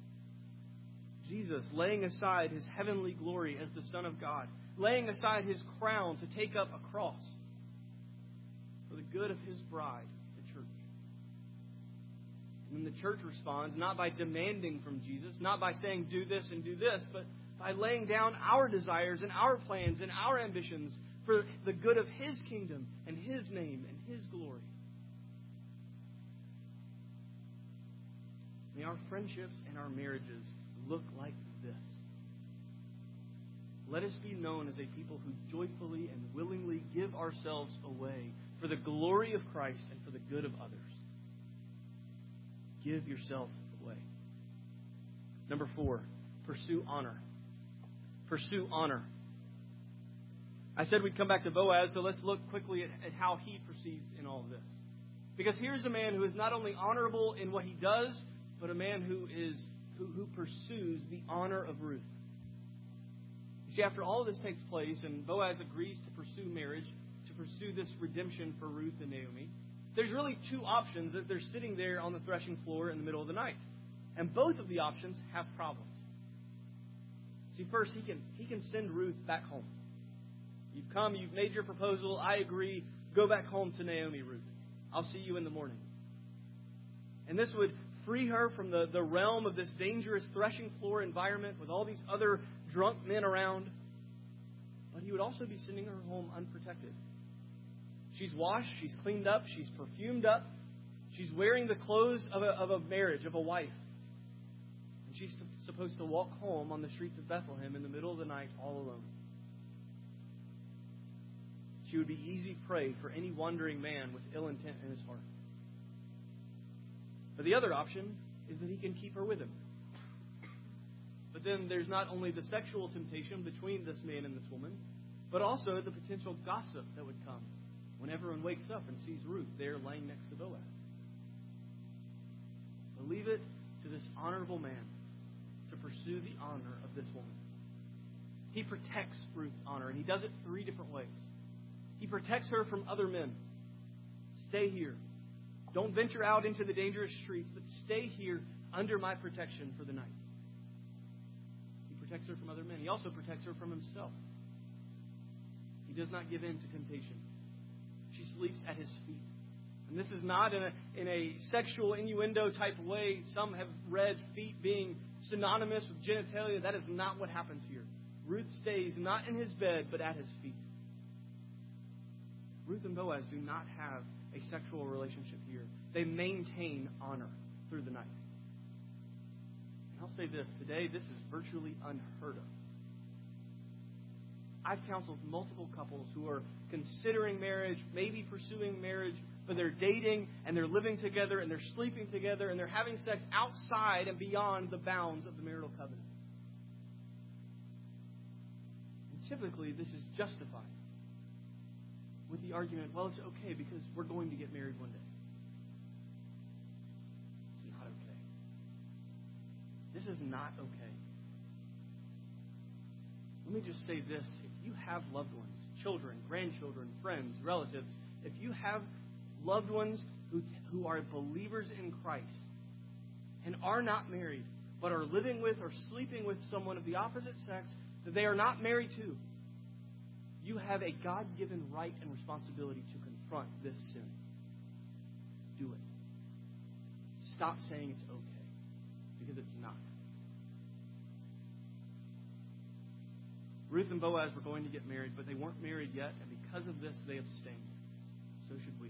Jesus laying aside his heavenly glory as the Son of God, laying aside his crown to take up a cross for the good of his bride, the church. And then the church responds not by demanding from Jesus, not by saying do this and do this, but by laying down our desires and our plans and our ambitions for for the good of His kingdom and His name and His glory. May our friendships and our marriages look like this. Let us be known as a people who joyfully and willingly give ourselves away for the glory of Christ and for the good of others. Give yourself away. Number four, pursue honor. Pursue honor. I said we'd come back to Boaz, so let's look quickly at, at how he proceeds in all of this. Because here's a man who is not only honorable in what he does, but a man who is who, who pursues the honor of Ruth. You see, after all of this takes place, and Boaz agrees to pursue marriage, to pursue this redemption for Ruth and Naomi, there's really two options that they're sitting there on the threshing floor in the middle of the night. And both of the options have problems. See, first, he can he can send Ruth back home. You've come, you've made your proposal, I agree, go back home to Naomi, Ruth. I'll see you in the morning. And this would free her from the, the realm of this dangerous threshing floor environment with all these other drunk men around. But he would also be sending her home unprotected. She's washed, she's cleaned up, she's perfumed up. She's wearing the clothes of a, of a marriage, of a wife. And she's supposed to walk home on the streets of Bethlehem in the middle of the night all alone. She would be easy prey for any wandering man with ill intent in his heart. But the other option is that he can keep her with him. But then there's not only the sexual temptation between this man and this woman, but also the potential gossip that would come when everyone wakes up and sees Ruth there laying next to Boaz. But leave it to this honorable man to pursue the honor of this woman. He protects Ruth's honor, and he does it three different ways. He protects her from other men. Stay here. Don't venture out into the dangerous streets, but stay here under my protection for the night. He protects her from other men. He also protects her from himself. He does not give in to temptation. She sleeps at his feet. And this is not in a, in a sexual innuendo type way. Some have read feet being synonymous with genitalia. That is not what happens here. Ruth stays not in his bed, but at his feet. Ruth and Boaz do not have a sexual relationship here. They maintain honor through the night. And I'll say this, today this is virtually unheard of. I've counseled multiple couples who are considering marriage, maybe pursuing marriage, but they're dating and they're living together and they're sleeping together and they're having sex outside and beyond the bounds of the marital covenant. And typically this is justified with the argument, well, it's okay because we're going to get married one day. It's not okay. This is not okay. Let me just say this. If you have loved ones, children, grandchildren, friends, relatives, if you have loved ones who, who are believers in Christ and are not married, but are living with or sleeping with someone of the opposite sex that they are not married to, you have a God-given right and responsibility to confront this sin. Do it. Stop saying it's okay, because it's not. Ruth and Boaz were going to get married, but they weren't married yet, and because of this, they abstained. So should we.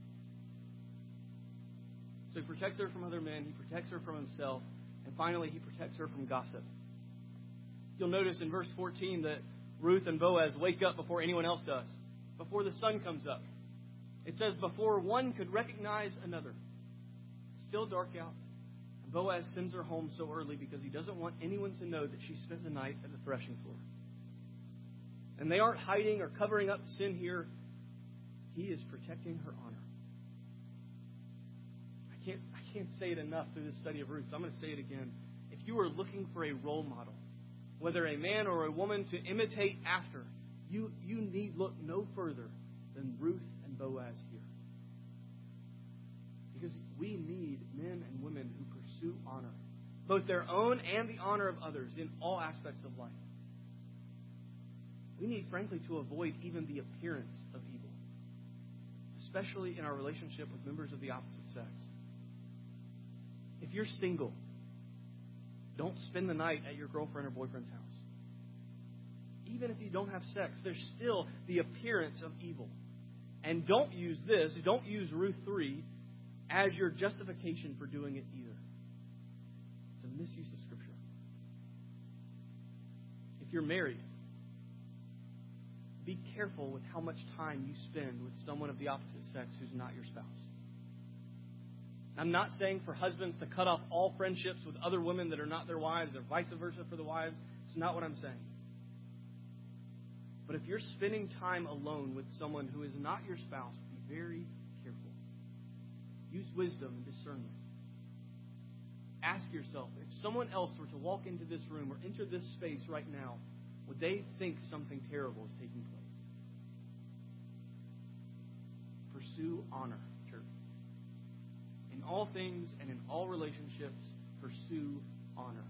So he protects her from other men, he protects her from himself, and finally, he protects her from gossip. You'll notice in verse fourteen that Ruth and Boaz wake up before anyone else does, before the sun comes up. It says, before one could recognize another. It's still dark out. And Boaz sends her home so early because he doesn't want anyone to know that she spent the night at the threshing floor. And they aren't hiding or covering up sin here. He is protecting her honor. I can't, I can't say it enough through this study of Ruth, so I'm going to say it again. If you are looking for a role model, whether a man or a woman to imitate after, you, you need look no further than Ruth and Boaz here. Because we need men and women who pursue honor, both their own and the honor of others in all aspects of life. We need, frankly, to avoid even the appearance of evil, especially in our relationship with members of the opposite sex. If you're single, don't spend the night at your girlfriend or boyfriend's house. even if you don't have sex, there's still the appearance of evil. And don't use this, don't use Ruth three as your justification for doing it either. It's a misuse of Scripture. If you're married, be careful with how much time you spend with someone of the opposite sex who's not your spouse. I'm not saying for husbands to cut off all friendships with other women that are not their wives, or vice versa for the wives. It's not what I'm saying. But if you're spending time alone with someone who is not your spouse, be very careful. Use wisdom and discernment. Ask yourself, if someone else were to walk into this room or enter this space right now, would they think something terrible is taking place? Pursue honor, church. In all things and in all relationships, pursue honor.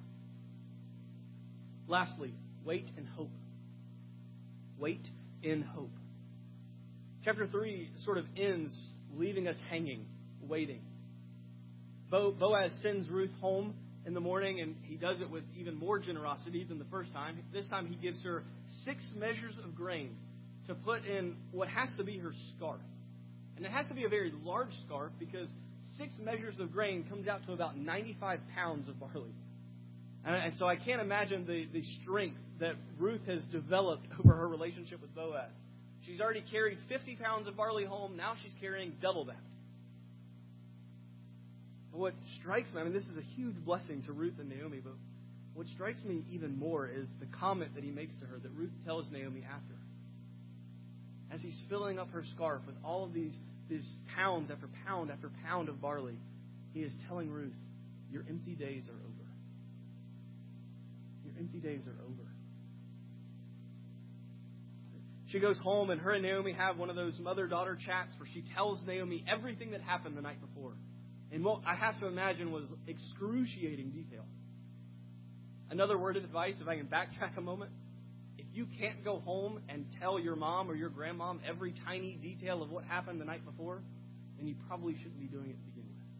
Lastly, wait and hope. Wait in hope. Chapter three sort of ends leaving us hanging, waiting. Bo- Boaz sends Ruth home in the morning, and he does it with even more generosity than the first time. This time he gives her six measures of grain to put in what has to be her scarf. And it has to be a very large scarf because six measures of grain comes out to about ninety-five pounds of barley. And so I can't imagine the, the strength that Ruth has developed over her relationship with Boaz. She's already carried fifty pounds of barley home. Now she's carrying double that. What strikes me, I mean, this is a huge blessing to Ruth and Naomi, but what strikes me even more is the comment that he makes to her that Ruth tells Naomi after. As he's filling up her scarf with all of these, these pounds after pound after pound of barley, he is telling Ruth, your empty days are over. Your empty days are over. She goes home, and her and Naomi have one of those mother-daughter chats where she tells Naomi everything that happened the night before. And what I have to imagine was excruciating detail. Another word of advice, if I can backtrack a moment. If you can't go home and tell your mom or your grandmom every tiny detail of what happened the night before, then you probably shouldn't be doing it to begin with.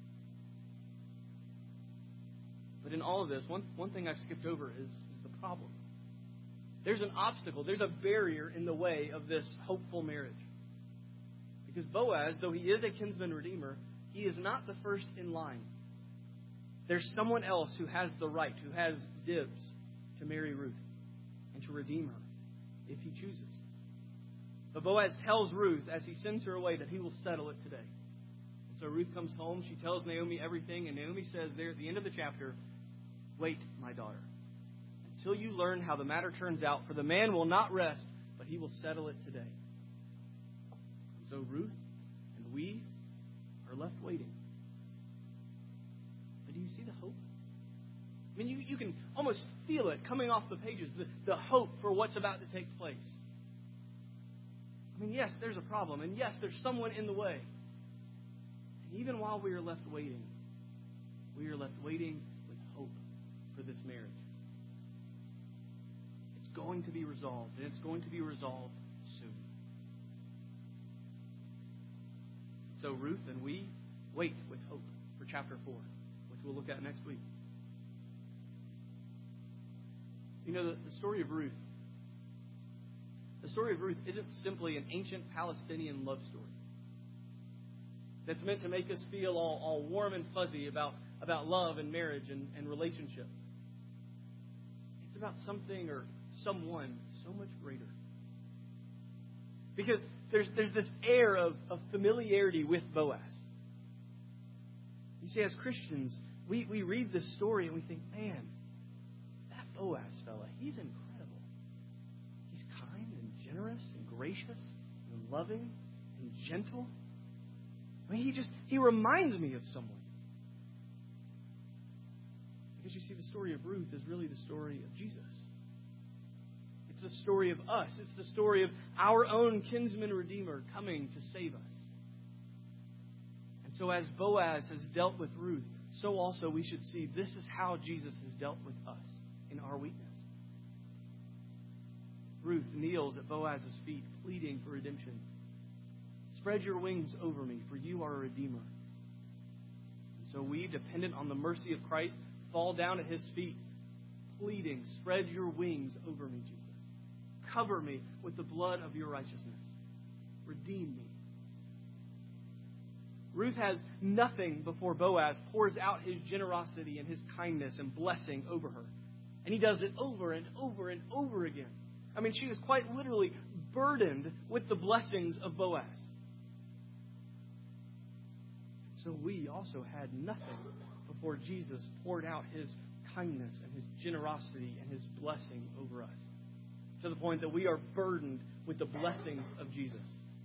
But in all of this, one, one thing I've skipped over is, is the problem. There's an obstacle, there's a barrier in the way of this hopeful marriage. Because Boaz, though he is a kinsman redeemer, he is not the first in line. There's someone else who has the right, who has dibs to marry Ruth and to redeem her if he chooses. But Boaz tells Ruth as he sends her away that he will settle it today. And so Ruth comes home, she tells Naomi everything, and Naomi says there at the end of the chapter, wait, my daughter, until you learn how the matter turns out, for the man will not rest, but he will settle it today. And so Ruth and we are left waiting. But do you see the hope? I mean, you, you can almost feel it coming off the pages, the, the hope for what's about to take place. I mean, yes, there's a problem, and yes, there's someone in the way. And even while we are left waiting, we are left waiting with hope for this marriage. It's going to be resolved, and it's going to be resolved soon. So Ruth and we wait with hope for chapter four, which we'll look at next week. You know, the, the story of Ruth, the story of Ruth isn't simply an ancient Palestinian love story that's meant to make us feel all, all warm and fuzzy about, about love and marriage and, and relationship. It's about something or someone so much greater. Because there's there's this air of, of familiarity with Boaz. You see, as Christians, we, we read this story and we think, man, that Boaz fella, he's incredible. He's kind and generous and gracious and loving and gentle. I mean, he just, he reminds me of someone. Because you see, the story of Ruth is really the story of Jesus. It's the story of us. It's the story of our own kinsman redeemer coming to save us. And so as Boaz has dealt with Ruth, so also we should see this is how Jesus has dealt with us in our weakness. Ruth kneels at Boaz's feet, pleading for redemption. Spread your wings over me, for you are a redeemer. And so we, dependent on the mercy of Christ, fall down at his feet, pleading, spread your wings over me, Jesus. Cover me with the blood of your righteousness. Redeem me. Ruth has nothing before Boaz pours out his generosity and his kindness and blessing over her. And he does it over and over and over again. I mean, she is quite literally burdened with the blessings of Boaz. So we also had nothing before Jesus poured out his kindness and his generosity and his blessing over us. To the point that we are burdened with the blessings of Jesus.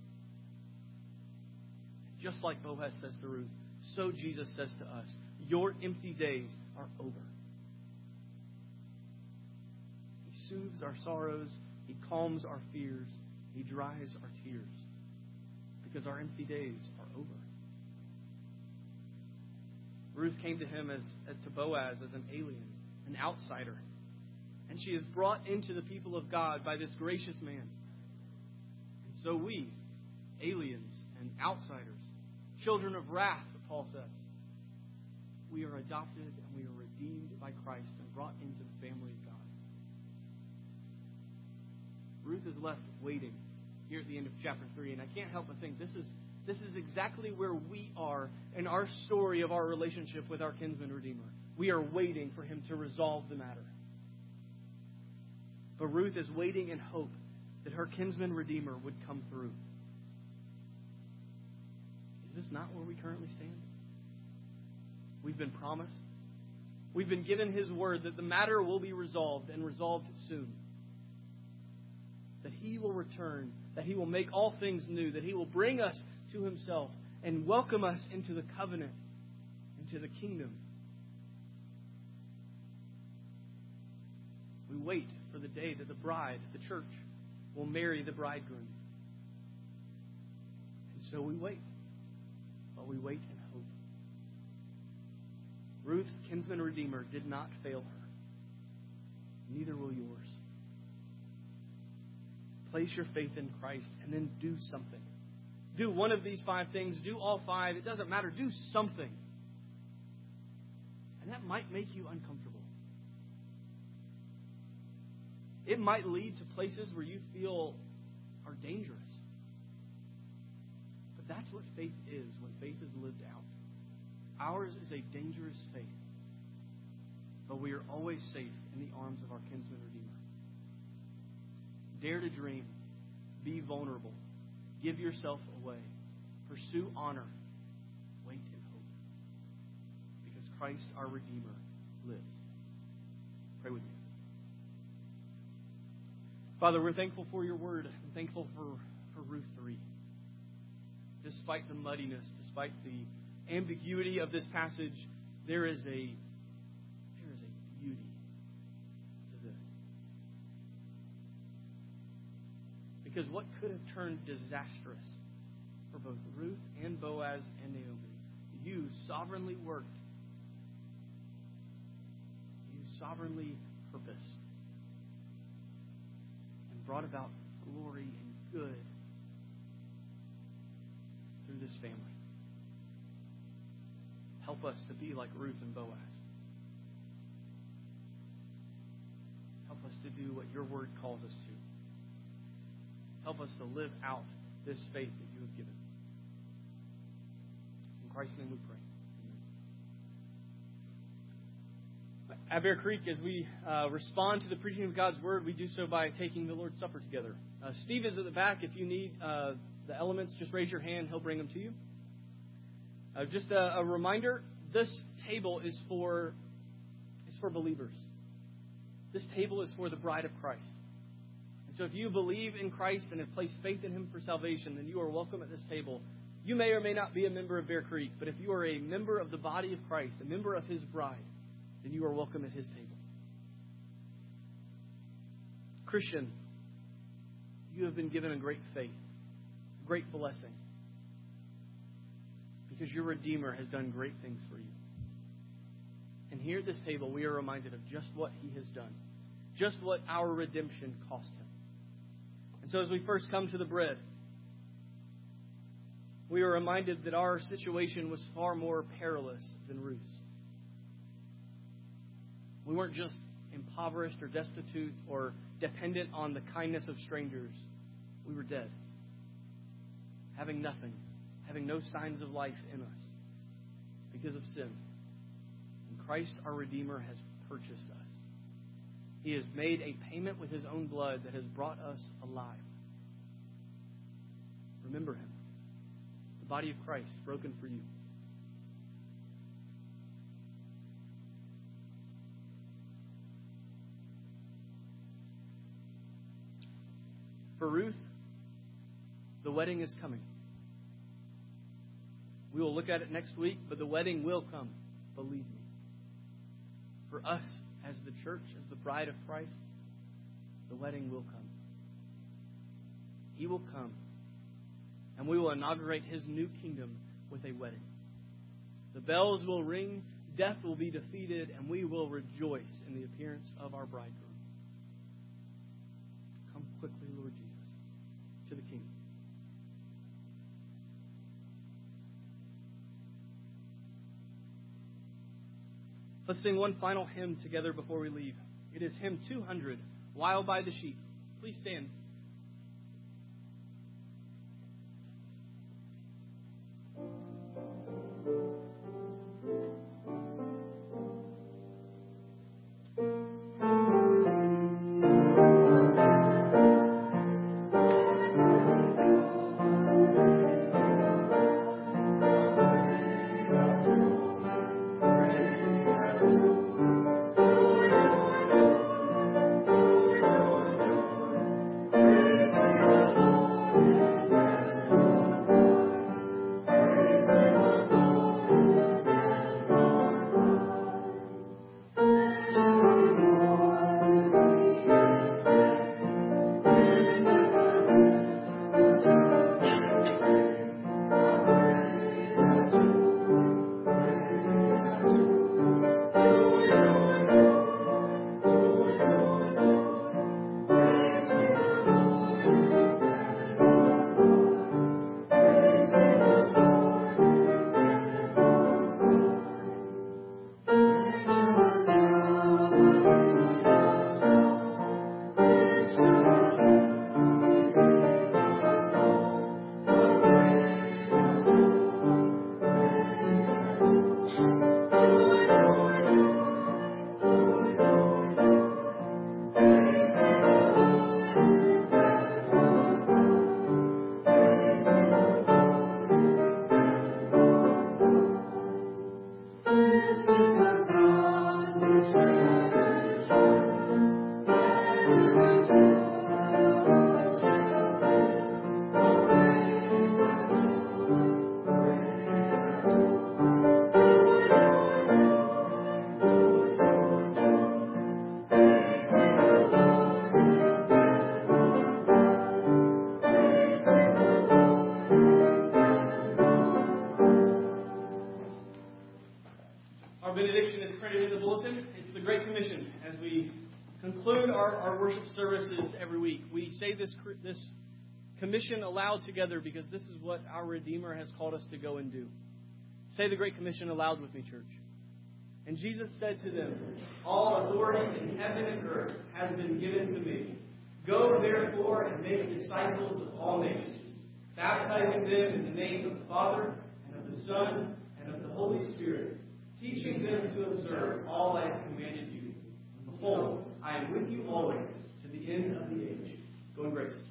Just like Boaz says to Ruth, so Jesus says to us, your empty days are over. He soothes our sorrows. He calms our fears. He dries our tears. Because our empty days are over. Ruth came to him as to Boaz as an alien, an outsider. And she is brought into the people of God by this gracious man. And so we, aliens and outsiders, children of wrath, Paul says, we are adopted and we are redeemed by Christ and brought into the family of God. Ruth is left waiting here at the end of chapter three, and I can't help but think this is this is exactly where we are in our story of our relationship with our kinsman redeemer. We are waiting for him to resolve the matter. But Ruth is waiting in hope that her kinsman redeemer would come through. Is this not where we currently stand? We've been promised. We've been given his word that the matter will be resolved and resolved soon. That he will return, that he will make all things new, that he will bring us to himself and welcome us into the covenant, into the kingdom. We wait for the day that the bride, the church, will marry the bridegroom. And so we wait. But we wait in hope. Ruth's kinsman redeemer did not fail her. Neither will yours. Place your faith in Christ and then do something. Do one of these five things. Do all five. It doesn't matter. Do something. And that might make you uncomfortable. It might lead to places where you feel are dangerous. But that's what faith is when faith is lived out. Ours is a dangerous faith. But we are always safe in the arms of our kinsman redeemer. Dare to dream. Be vulnerable. Give yourself away. Pursue honor. Wait in hope. Because Christ, our Redeemer, lives. Pray with me. Father, we're thankful for your word. We're thankful for, for Ruth three. Despite the muddiness, despite the ambiguity of this passage, there is a there is a beauty to this. Because what could have turned disastrous for both Ruth and Boaz and Naomi, you sovereignly worked. You sovereignly purposed. And brought about glory and good through this family. Help us to be like Ruth and Boaz. Help us to do what your word calls us to. Help us to live out this faith that you have given. In Christ's name we pray. Amen. At Bear Creek, as we uh, respond to the preaching of God's word, we do so by taking the Lord's Supper together. Uh, Steve is at the back. If you need uh, the elements, just raise your hand. He'll bring them to you. Uh, just a, a reminder, this table is for, is for believers. This table is for the bride of Christ. And so if you believe in Christ and have placed faith in him for salvation, then you are welcome at this table. You may or may not be a member of Bear Creek, but if you are a member of the body of Christ, a member of his bride, then you are welcome at his table. Christian, you have been given a great faith, great blessing, because your Redeemer has done great things for you. And here at this table, we are reminded of just what he has done, just what our redemption cost him. And so as we first come to the bread, we are reminded that our situation was far more perilous than Ruth's. We weren't just impoverished or destitute or dependent on the kindness of strangers, we were dead, having nothing, having no signs of life in us because of sin. And Christ, our Redeemer, has purchased us. He has made a payment with His own blood that has brought us alive. Remember Him, the body of Christ broken for you. For Ruth, the wedding is coming. We will look at it next week, but the wedding will come. Believe me. For us, as the church, as the bride of Christ, the wedding will come. He will come, and we will inaugurate His new kingdom with a wedding. The bells will ring, death will be defeated, and we will rejoice in the appearance of our bridegroom. Come quickly, Lord Jesus, to the King. Let's sing one final hymn together before we leave. It is hymn two hundred, While by the Sheep. Please stand. Services every week. We say this this commission aloud together because this is what our Redeemer has called us to go and do. Say the Great Commission aloud with me, church. And Jesus said to them, all authority in heaven and earth has been given to me. Go therefore and make disciples of all nations, baptizing them in the name of the Father and of the Son and of the Holy Spirit, teaching them to observe all I have commanded you. And behold, I am with you always, to the end of the age. Go in grace.